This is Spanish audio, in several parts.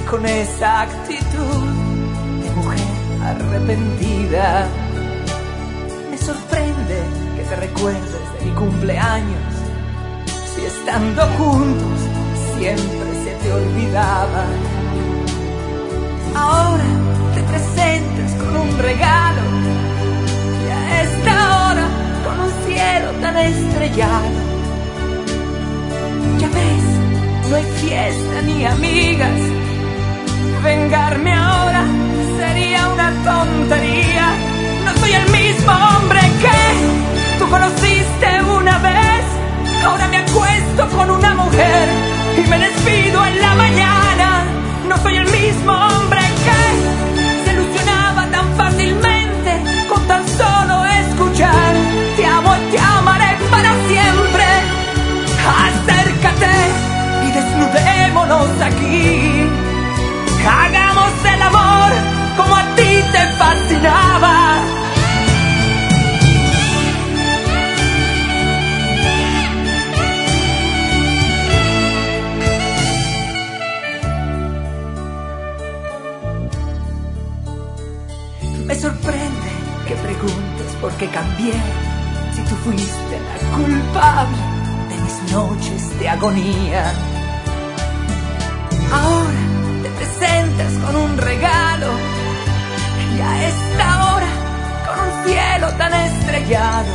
con esa actitud de mujer arrepentida. Me sorprende que te recuerdes de mi cumpleaños, si estando juntos siempre se te olvidaba. Ahora te presentas con un regalo y a esta hora con un cielo tan estrellado. Ya ves, no hay fiesta ni amigas. Vengarme ahora sería una tontería. No soy el mismo hombre que tú conociste una vez. Ahora me acuesto con una mujer y me despido en la mañana. No soy el mismo hombre que se ilusionaba tan fácilmente con tan solo escuchar te amo y te amaré para siempre. Acércate y desnudémonos aquí. Hagamos el amor como a ti te fascinaba. Me sorprende que preguntes por qué cambié, si tú fuiste la culpable de mis noches de agonía. Ahora te presentas con un regalo y a esta hora con un cielo tan estrellado.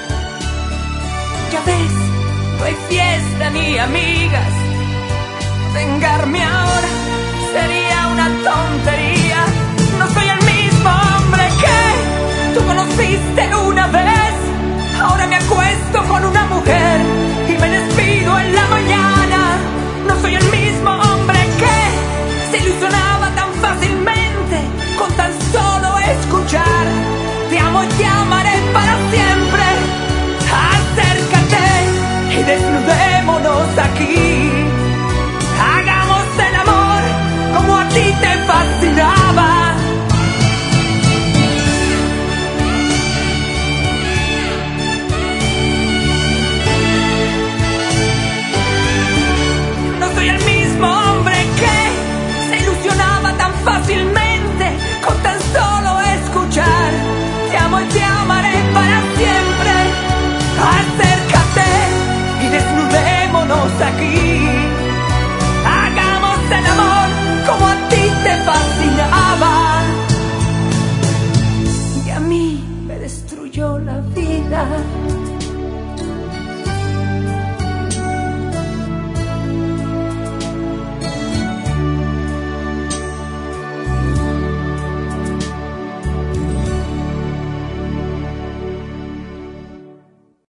Ya ves, no hay fiesta ni amigas. Vengarme ahora sería una tontería. No soy el mismo hombre que tú conociste una vez. Ahora me acuesto con una mujer y me despido en la mañana. No soy el mismo hombre que se ilusionaba tan fácilmente con tan solo escuchar te amo y te amaré para siempre. Acércate y desnudémonos aquí. Hagamos el amor como a ti te fascinaba. Fácilmente con tan solo escuchar te amo y te amaré para siempre. Acércate y desnudémonos aquí. Hagamos el amor como a ti te fascinaba. Y a mí me destruyó la vida